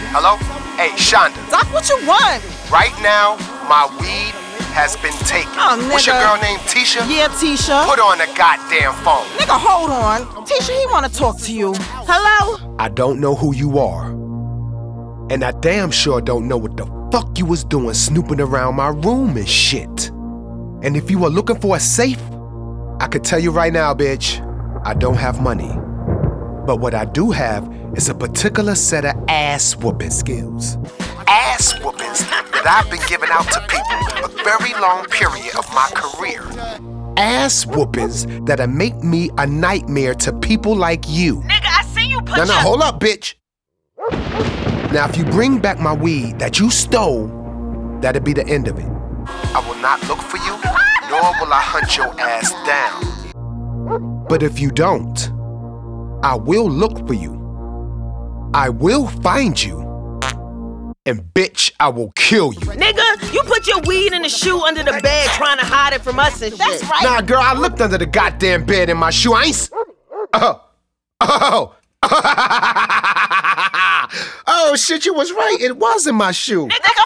Hello? Hey, Shonda. Doc, what you want? Right now, my weed has been taken. Oh, nigga. What's your girl named Tisha? Yeah, Tisha. Put on the goddamn phone. Nigga, hold on. Tisha, he wanna talk to you. Hello? I don't know who you are. And I damn sure don't know what the fuck you was doing snooping around my room and shit. And if you were looking for a safe, I could tell you right now, bitch, I don't have money. But what I do have is a particular set of ass whooping skills. Ass whoopings that I've been giving out to people a very long period of my career. Ass whoopings that'll make me a nightmare to people like you. Nigga, I see you put Now, hold up, bitch. Now, if you bring back my weed that you stole, that'll be the end of it. I will not look for you, nor will I hunt your ass down. But if you don't, I will look for you. I will find you. And bitch, I will kill you. Nigga, you put your weed in the shoe under the bed trying to hide it from us and shit. That's right. Nah, girl, I looked under the goddamn bed in my shoe. I ain't... Oh, shit, you was right. It was in my shoe. Nigga,